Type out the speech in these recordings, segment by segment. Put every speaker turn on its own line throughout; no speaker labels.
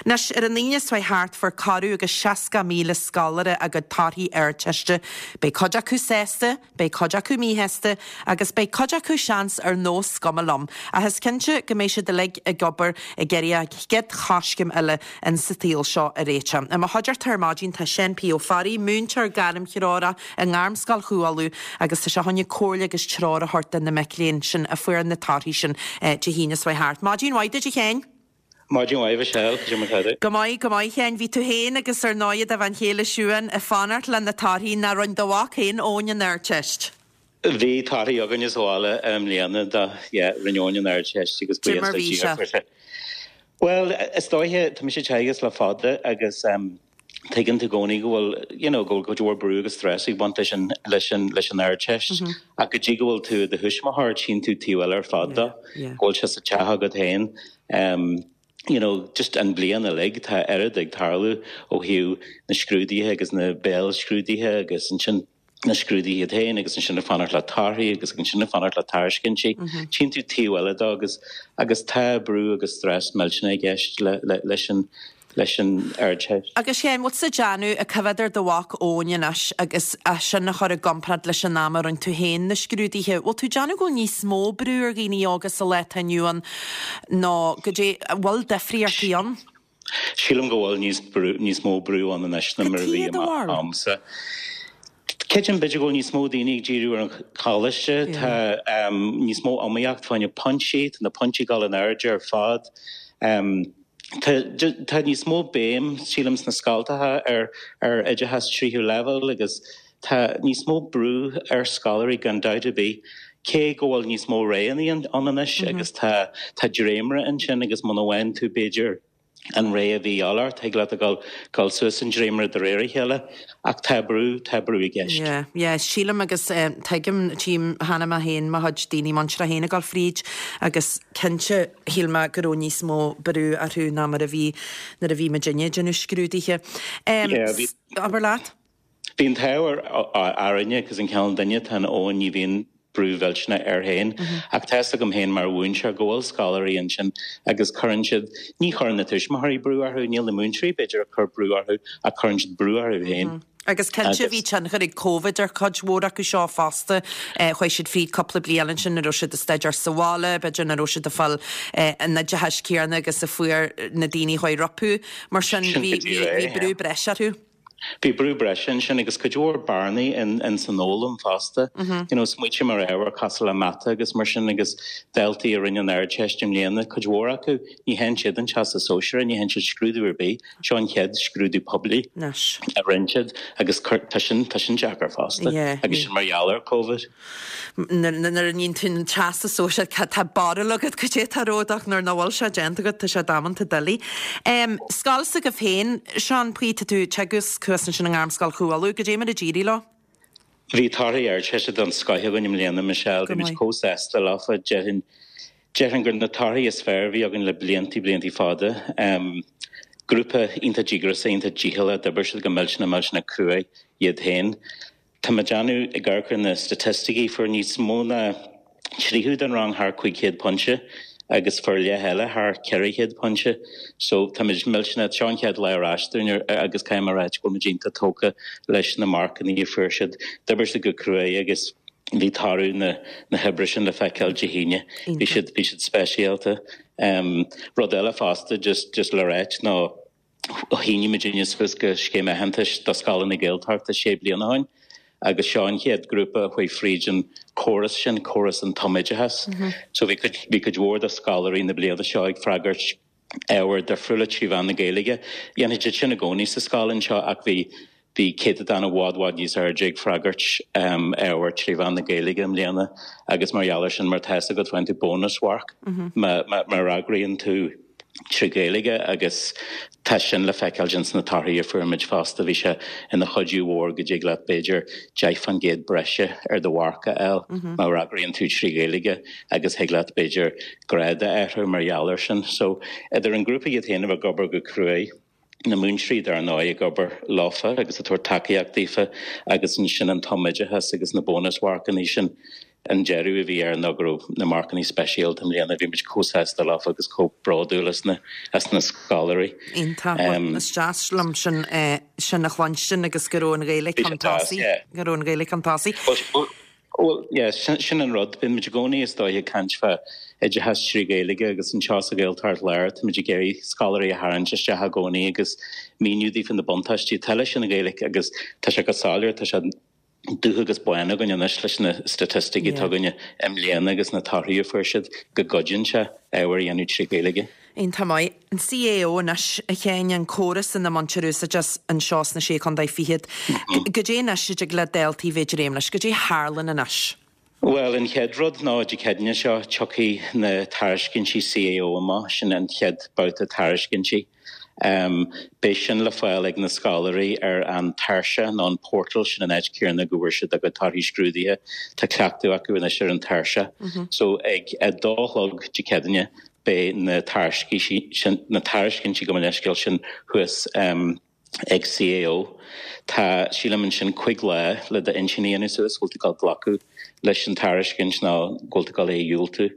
Nes ar an níos fai hart for carú agus 60,000 scalare a go tarthaí airteiste, bei coide acu sésta, bei coide acu míhesta, agus bei coide acu seans ar nó scomalom. A has cinse go méise de lig a gobar a geria ged chascim eile in sa tíl seo a réite. A ma hodiar tarmádín tá sin pí ó farí múntar garim chirára a ngarmscal chuáú agus tá se honne cóirle agus trára horta na meclíonn sin a fuair na tarthaí sin de hínas fai hart. Mádín waide de chéin?
Mádín waibh sell,
Go maiid chéin ví tú héin agus ar náiad a bhain chéile siúan a fanart le na tarthaí na roiin dohhac héin óin ar teist.
Bhí tarthaí agan is bhála líana rinneóin ar teist agus buíosta. Well, is dóithe tá sé teagas le fada agus taken to goni go go to brew agus stress I want listen air chest a go jiggle to the hushma heart chin to tiweller fada go just a chaha got hen just an blian a leg ta dig tarlu o hiu na scrúdi agus na bell scrúdi agus an na scrúdi het hen agus sin fanart la tarhi agus sin fanart la tarskin chin to tiweller agus ta brew agus stress melchna gest leis ar teist.
Agus chéim wat sa Janu a cyfadar do wach ónianas agus a sin na chor a gomprad leis an námar an tú hen na scrúdithe. Wel tú Janu go ní smó brúr gini agus a leta nuan no go dé wal defriartí an?
Sílam go bhfuil níos mó brú an na neisna mar bhí amsa. Kitchen bidge go níos mó daoine ddíú ar an cáiste tá níos mó amaíocht fáinne punchí na punchí gal an airde ar fad. Tá ní smó béim sílams na scaltathe ar idir has tríú level agus tá ní smó brú ar scalarí gan daide bí cé gohfuil ní smó réanaí anis agus tá dréimre in sin agus man bhain tú Beiidir an ré a bhí allar te le gal suas an dréimre de réir heile ach tá brú I gceist.
Sílam agus teigim tím hana a héin ma had daoine mantra héna gal fríd agus cinse hílma goró níos mó brú arthú ná mar a bhí me dinne genú scrúdithe. Aber láat?
Bhín táir arinne agus an cean daine tan ó ní bhíon brúvelchna ar hain ach testa gom hain mar bhúnse gohfuil scalarí an sin agus chuintid ní chuirna tuis marí brúarthú níl na múntrí beidir a chur brúarthú a chuintid brúarthú hain.
Agus cinse bhí tan chuig COVID ar chudhór acu seo fásta chuéis siad fríd coppla blialan sin na roisiid a staidir sahála, beidir na roisiid a fáil na deheis céarna agus a fuair na daoine chuid rapú mar sin bhí brú breisarú. Bhí
brú bresin sin agus coidúir barnaí in sanólam fásta. Smuoite mar éhar casal le mata agus mar sin agus deltaí a rinne air teistim léana coidúir acu ní hen siad an teas a sóisiir ní hen siad scrúdú ar bé seo an chead scrúdú poblí a rinsead agus tá sin Jackar fásta agus sin marheallar COVID.
Nar níon tún teas a sóisiir tá bara legad go dé taródach nar nóhil se genta go tá se damananta dalí. Scalsa go féin seán puite tú tegus cuasan sin an armscal chuáú go dé mar a ddírí lá?
Bhí tarthaí ar teiste don scaithe gonim léana Michelle go mis cósta láfa jehan gur na tarthaí is fearr bhí agan le bliantí fada. Grúpa ínta ddígrasa ínta ddíhila de bursid go melchna cruaigh iad hain. Tá ma Janu I gcarchar na statisticí for níos mó na tríú an rang haar chuig punche agus for le heile haar ceirichéad punche, so tá milchna seanchead leráistúir agus caiimráid go magínta tóca leis na marcan í fuirsead debar se go cruaigh agus bhí tarú na hebrisin le feiceil de híine bhí siad speisialta. Rud eile fásta just le réit ná híine magínius fus go scéime hentais do scalan na Gaeltachta sé bliana hain. Agus seán héad grúpa chuoi frídin choras an toméide has. So vi could ward a scalarí na bliad a seoig fragart éhar de frula tríhan na Gaelige. Ianidir sin a gcóní sa scalin seo ach bhí céad an a bhád níos ar jig fragart éhar tríhan na Gaelige am léana agus marheallar sin mar teasa go 20 bonus work mar agraíonn tú trí Gaelige agus tesin le feiceilgins na tarthaí a fuirmid fásta bhí se ina chodú mhór go dtí leat Beiidir deich fan géad breise ar do bharca eil mar agraíonn tú trí Gaelige agus heaglaat Beiidir gréide éithir marheallar sin. So idir an grúpa iad héanamh a gobar go cruaigh na múnsríd ar ná a gobar láfa agus a tuair takeíachtaífa agus an sin an toméide has agus na bonus work an sin an Jerry bhí ar nagrú na marcaní speisial am líana bhí muid cósásta lá agus có braúlas na scalarí.
Ínta is deaslam sin na chláin agus goróin réile cantásaí. Goróin réile cantásaí.
Well, yeah, sin an rud bin muid gcónaí is dóithe cansfa idir has trí géige agus an teas a géil tart leir, muid géirí scalarí a haran just ha gcónaí agus míniuúdí fan na bontáistí teile sin na géig agus tá se go sáir tá se dúchagus buine gonne leis na statistií tuganne léana agus na taíú fuirsid go godjin se éhar dhéanú trí géige.
Ein tamai an CAO nas a chéin an choras in na Mancherúsa just an seás na sé chun fihiad. Go dé nas si le deltí féidir réimnas, go dé Harlan a nas.
Well, in Hedrod ná de cedne seo choki na tariscinsi CAO ama sin an ched bout a tariscinsi. Bé sin le fáil ag na scalarí ar an tarse ná an portal sin an eid céarna gohfuirse a go tarí scrúdíthe tá cleachú acu in ar an tarse. So ag dálog de cedne be na tariscinsi go leisceil sin huas ag CAO. Tá sílaman sin chuig le de insinnéana suas gultaáil glacu leis an tariscins ná gultaáil é dúltu.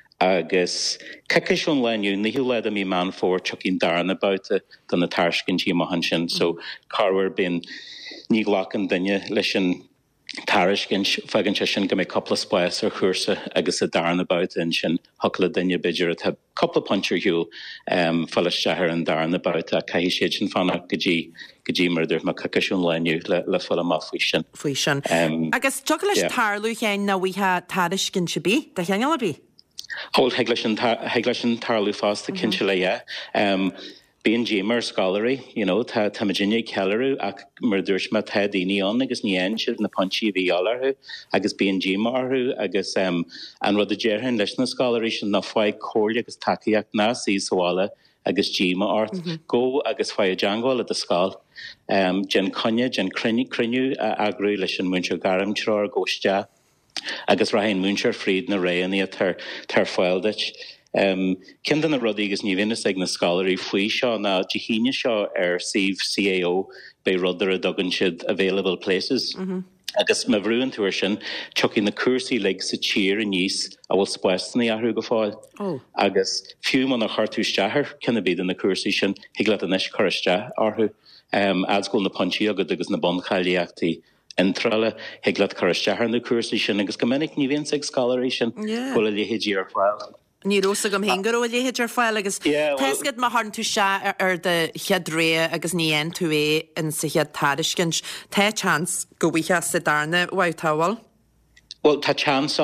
Agus ceisiún leniu níhiú le a mí man fór chucín darna bouta don na tariscintí mahan sin, so carhar bin ní ghlachan dunne leis an tariscins fegan sin go mé coppla spáis ar chuirsa agus a darna bouta in sin hola dunne beidir a coppla puncher hiú follaisteir an darna bouta a caihí sé sin fanna godí murder ma ceisiún leniu le fola má faoi sin.
Agus tu leis tarlú chéin na bhíthe tariscin se bí, de cheangal bí?
Hol heglas an tarlú fásta cinse le Bíon Jamer scalarí, tá Virginia Kellerú ach mar dúirs me tá daoine an agus níon siad na pontí bhí alarthu agus bíon Jamarú agus an rud a déirthain leis na scalarí sin na fáid cóirle agus takeíach ná síosála agus Jima art go agus fáid Django a scáil. Gen conne, gen criniú agrú leis an múnseir garam trár góiste. Agus rahain múnseir fríd na réanaí tar fáildeit. Cindan na rudí agus ní bhínas ag na scalarí faoi seo na dihíine seo ar CAO bei rudar a dogan siad available places. Agus ma bhrúan túair sin chucin na cuasaí le sa tír a níos a bhfuil spáistnaí athú go fáil. Agus fiú man a chartú steathir cinna bíad na cuasaí sin hiagla a neis choiste orthú adscoil na pontí agus na bonchailiachtaí intrala hiagla choisteathar na cuasaí sin agus go minic ní bhíonn ag scalarí sin bhfuil a léhéidí ar fáil.
Ní rosa gom hengar ó léhéid ar fáil agus teisgad má harn tú se ar de cheadré agus níon tú in sa chead tariscins tá chance go bhíthe sa darna bhaidtáil?
Well, tá chance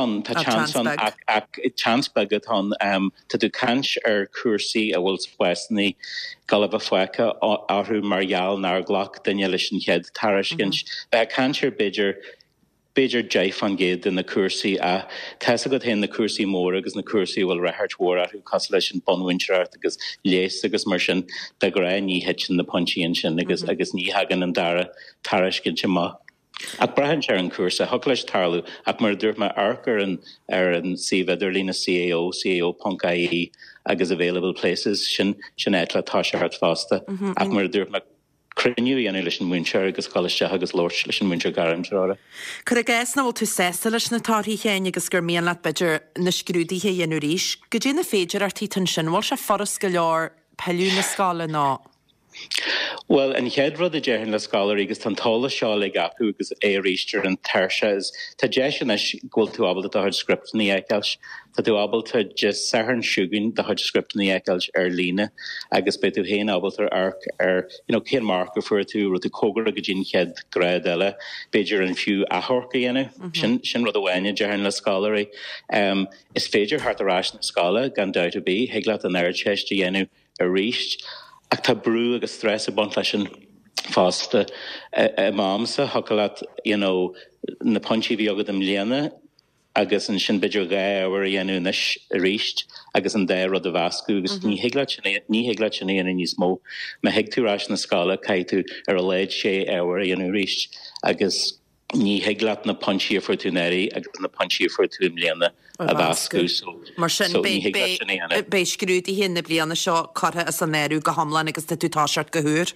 ach chance bagad hon tá tú cans ar cuasaí a bhfuil spáistnaí galibh foicha áthú margheall nar ghlach daine leis an chead tariscins. Ba cans ar Beidir jaif an géad in na cuasaí a teasa go hen na cuasaí mór agus na cuasaí bhfuil rethart mór athú cos leis an bonhainteart agus léas agus mar sin de go raibh ní het sin na pointíon sin agus ní hagan an dara tariscin sin má. Ach brahan sé an cuasa thug leis tarlú ach mar dúirt me arcar ar an siomhaidir lína CAO.ie agus available places sin éit le tá sé hart fásta ach mar dúirt me criniú dhéanú leis an múnseir agus choiste agus lóirt leis an múnseir garimrára.
Cur a gais na bhfuil tú sésta leis na táirtí chéin agus gur míon leat beidir na scrúdaithe dhéanú ríis, go dtí na féidir ar títan sin bhil se forras go leor peilú na scála ná.
Well, an cheadrod a déirn le scalarí agus tan tála seo le acu agus éríiste an tarse is tá dé sin ghfuil tú abal a thuid scriptnaí eiceils, tá tú abal tá just saharn siúgann de thuid scriptnaí eiceils ar lína agus be tú héana abal ar cén marc go fuair tú ru tú cógur a go dtín chead gréad eile beidir an fiú athorca dhéanamh sin rud a bhaine déirn le scalarí. Is féidir thart arás na scala gan doubt a bí heaglaat an air teiste dhéanamh a ríist. Ach tá brú agus stress a bont leis an fásta mámsa hocalat na pontí bhí agad am léana agus an sin beidir gá áhar dhéanú nes a ríist agus an dé rud a bhascú agus ní héaglaat sin éana níos mó me heag túrás na scala cai tú ar a léid sé áhar dhéanú ríist agus ní héaglaat na pontí for tú néirí agus na pontí for tú am léana a bhascú
mar sin bé scrútaí hin na bliana seo cartha as an néirú go hamlan agus tú táseart go thuúr.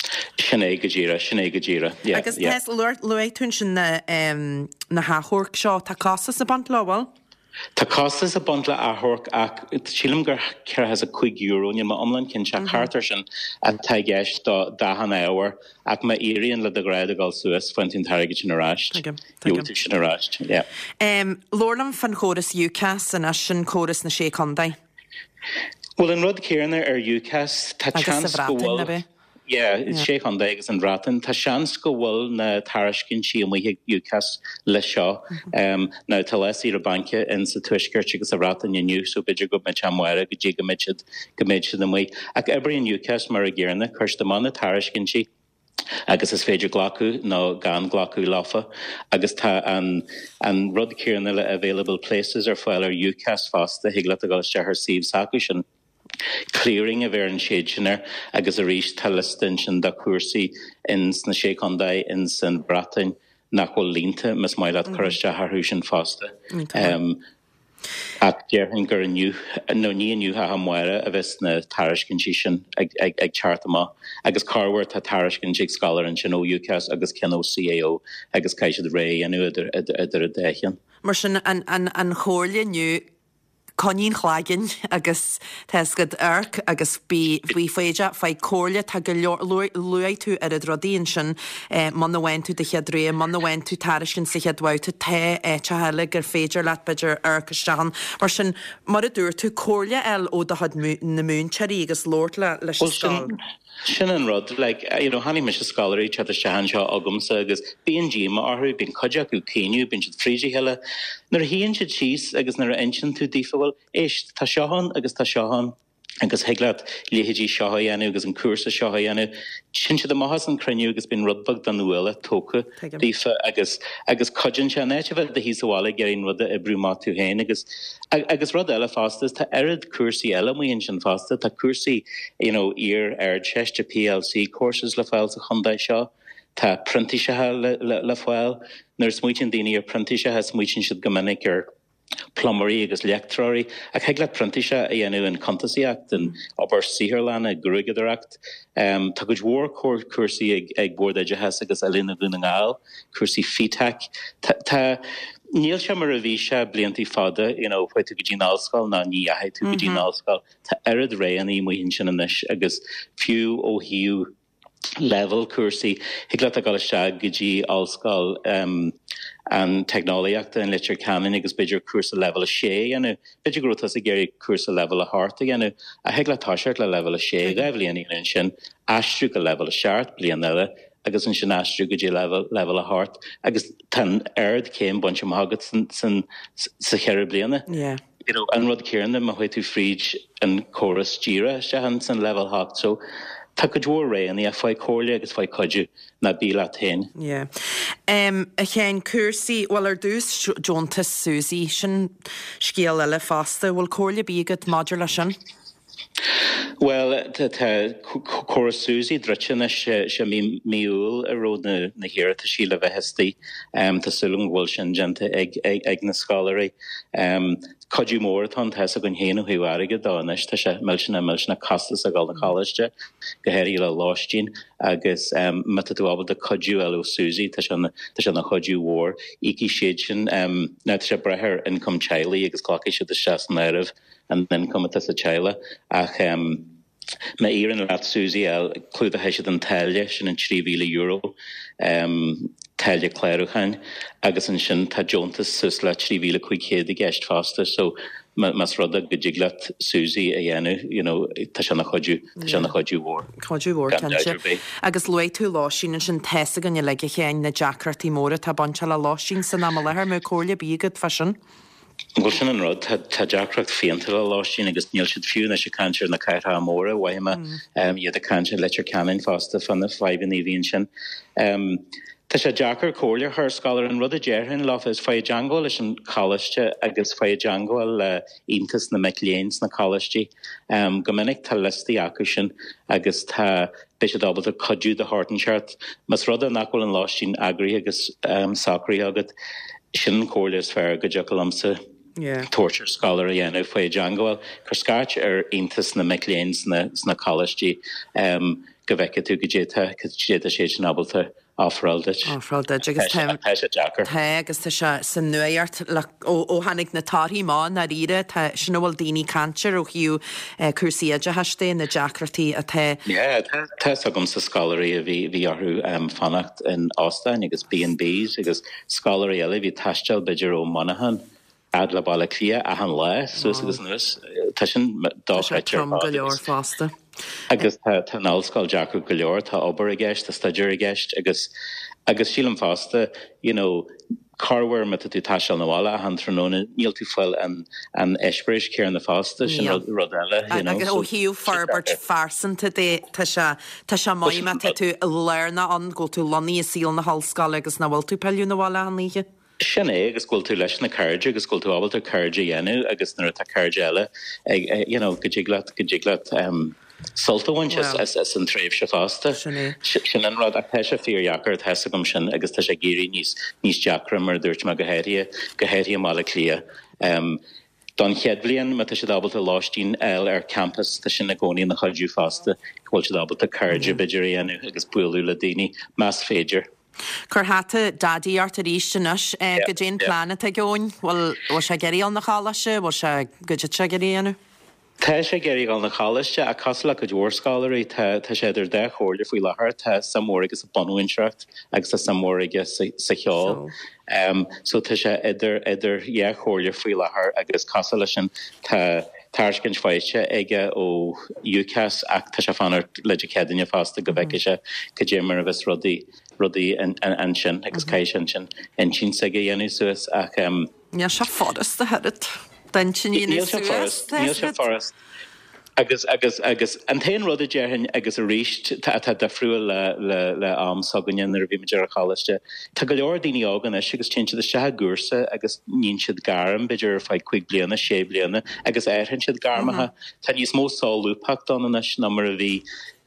Sinné go ddíra.
Agus thes luéitún sin na háthúrc seo tá casa sa bant lábhil?
Tá costas a bundla ahorc ach sílim gur ceir has a €5 ní ma omlan cin se cartar sin a taigeist do dahan éhar ach ma íríonn le de gréad a gáil suas fuintín tarige sin aráist. Júti sin aráist, yeah.
Lorlam fan chóras UCAS an as sin chóras na sé condaid?
Well, in rud céirna UCAS tá chans go bhfuil. sé an agus an ratan Tá seans go bhfuil na tarascin si mé UCAS le seo ná tá leis ar a banke in sa tuisgurt agus a ratan inniu so beidir go me amhaire go dé goméid na mé ag ebrion UCAS mar a ggéirna chuirsta man na tarascin si agus is féidir glacu nó gan glacu láfa agus tá an rud céirna le available places ar fáil ar UCAS fásta higla a gáil se ar síomh sacu sin. Clearing a bhar an séidir agus a rís tallistin sin da cuasaí ins na sécondaid in san bratain nachhfuil línta mas maiile chuiste thú sin fásta. Ach dearhann gur nó ní aniu ha muire a bheits na tarascin sin ag chartama agus carhar tá tarascin sig scalar an sin ó UCAS agus cin ó CAO agus caiisiad ré anu idir a déan.
Mar sin an chóirle nu Conín chlágin agus teisgad arc agus bí féide fá cóirle tá go luid tú ar a drodíon sin man bhain tú de cheadré, man bhain tú tarascin sa cheadhhaute te te heile gur féidir leat beidir arcastean. Mar sin mar a dúir tú cóirle eil ó de had na múnseí agus lórt leis scáil.
Sin an rud, hannig me se scalarí chat a sehan seo agumsa agus BNG ma arhu bin cojac ú céniu bin siad frídi heile. Nar híonn siad síos agus nar einsin tú dífahil éist tá seohan agus tá seohan agus heaglaat léhédí seohaíanú agus an cuasa seohaíanú. Sin siad a mahas an creniu agus bin rudbag dan nuile tóca dífa agus cojin se net bheith de hísála gerin rud a brúma tú héin agus rud eile fástas tá arid cuasaí eile muon sin fásta tá cuasaí ar cheiste PLC courses le fáil a chundaid seo tá printisethe le fáil nar smuoin daoine ar printisethe smuoin siad gomininic ar plumbéí agus leachtraí a heagla printise a dhéanú an Contasíacht an obair Sihirlan a Grúigeidirachcht. Tá go dhór cuasaí ag bord has agus a lína bhúna ngáil, cuasaí fitach. Tá níl se mar a bhí se bliantí fada, chuid tú go dtí nálscail ná ní ahaid tú go dtí nálscail. Tá airad ré an í muhinn sin inis agus fiú ó hiú level cuasaí higla a gal se go dtí álscail an technoliaachta an litir canan agus beidir cuasa level a sé anu beidir grútas a géirí cuasa level a hart anu a hegla táisiart le level a sé gaibhlíon íon sin astrú go level a seart blian eile agus an sin astrú go dtí level a hart agus tan aird céim bunch mágad san sa cheir bliana. An rud céirna má chuid tú fríd an choras díra se han san level hacht so tá go dúir ré an a fáid cóirle agus fáid coidú na bíla tain.
A chéan cuasaí bhfuil ar dús Jontas Susie sin scéal eile fásta bhfuil cóirle bígad maidir lei sin?
Well, choras Susie dritsin se miúil a ród na hir a síle bheithtí tá sulung bhfuil sin gente ag na scalarí. Codú mór an te a gon héanú hiúige dáis tá sé millna castas a gáil na choiste go héirí le láistín agus metadúábal de codú eú Susie tá se na chodú mór íí siad sin net sé brethir income chailí agus cloci se de 6 nerv an income a chaile ach me ían leat Susie clúd a heisiid an taile sin an €3,000 taile cléirechain agus an sin tá Jontas sus le 3,500 i gceist fásta so mas rud a go ddíglaat Susie a dhéanú tá se na chodú mór.
Chodú mór agus luid tú láisín sin teasa gan le chéin na Jackratí móra tá banse le láisín san am lethir mé cóirle bígad fasin.
Go sin an rud tá Jackreacht féanta le láisín agus níl siad fiú na se cantir na cairtha móra bhaime iad a cantir letir canin fásta fan na 5 híon sin. Tá sé Jackar cóirle th scalar an rud a déirhin lá is fá Django leis an choiste agus fá Django le iontas na Micléins na choistí. Go minic tá listí acu sin agus tá beisiad ábal a codú de Hartenseart, mas rud a nachhfuil an láisín agraí agus sacraí agad sin cóirle is fear go deacalamsa torture scholar dhéanamh faoi Djangoil chu scáirt intas na Macleans na college go bheice tú go dé sé sin abalta áfráilde
agus tá san nuart ó hanig na táí má na ire sin bhfuil daoine cantir ó hiú cuasaíide heiste na deacratí a
Tá gom sa scalarí a bhí orthú fannacht in Ástein agus B&Bs agus scalarí eile bhí taisteal beidir ó Monaghan ad le balla clia a an le agus nuas tá sin dáreitear
go leor fásta.
Agus tá nálscoil Jackar go leor tá obair a gceist tá staidir a gceist agus sílam fásta carhar me tú taiisiil na bhála an tróna níl tú foiil an eisbreis céar na fásta sin rud eile
agus ó hiú farbert farsanta tá se maiime tú learna an ggó tú loní a síl na hallscoil agus na bhfuil tú peú na bhála an níige.
Sinné agus ghfuil tú leis na cairde agus ghfuil tú ábalta cairde dhéanú agus nuair tá cairde eile go ddíglaat soltahaint as an tréimh se fásta. Sin an rud ach tá sé fíorheachar theasa gom sin agus tá sé géirí níos deacra mar dúirt me gohéirí mála clia. Don chead blian me tá sé dábalta láistín eil ar campus tá sin na gcónaí na choidú fásta bhfuil sé dábalta cairde beidir dhéanú agus builú le daoine más féidir.
Cur háta dadí art a ríistenas go dé plana a gcóin bhil se geiríal na chálaise bhil se goide se geíanú.
Tá sé géirí gáil na chálaiste a casla go dúorscáirí tá sé idir de chóirde faoi lethir tá samór agus a banúintreacht agus tá samór aige sa cheáil. So tá sé idir chóirde faoi lethir agus casala sin tá Táircinn fáiste ige ó UCAS ach tá sé fanar leidecédanne fásta go bheice go dé mar a bheits rudaí an sin agus caiisi sin an sin sa dhéanú suas ach
Ní se fádas a head. Níl
se forest. Agus an tain rud a dearhann agus a ríist tá de friúil le am sagann ar bhí meidir a cháiste. Tá go leor daoine ágan agus tinse de sethe gúrsa agus níon siad garam beidir fáid 5 bliana 6 bliana agus airhann siad garmathe tá níos mó sáúpacht an na mar a bhí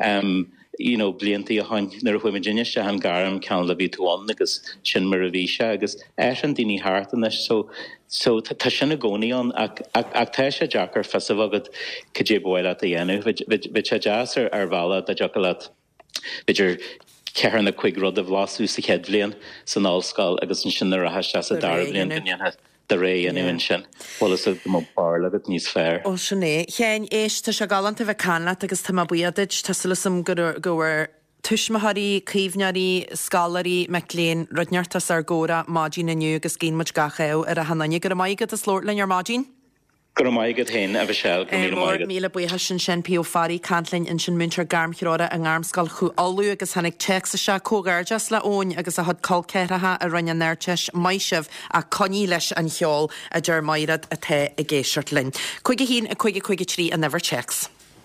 bliantaí a hain nar chuimeidirine se an garam cean le bhí túáin agus sin mar a bhí se agus an daoine háart an so tá sinna gcónaíán ach tá sé Jackar festivagad go dé bhile a dhéanú bit sé jazz ar bhela de jocolate beidir cear na chuig rud a bhláú sa chead blian san nálscoil agus an sin a rathe a dar blian duine de ré an sin bhil is go bar legad níos fér.
Ó sinné, chéin éiste se galanta bheith canla agus tá buiadiid tasam gohar tuismathaí, cíomhnearí, scalarí, Maclean, rudneartas ar góra mádín aniu agus cín gachail ar a hananne go maigad a slór lein ar mádín?
Go maigad hen a bheit sell go
míle buíthe sin peofarí canlainn in sin muintear garmchiráda an armscal chu allú agus hanig texa se cógarjas le ón agus a had colcéirethe a rinne neirteis maisih a coní leis an cheol a d deir mairad a the a géisiart linn. Chuige hín a chuige trí a never checks.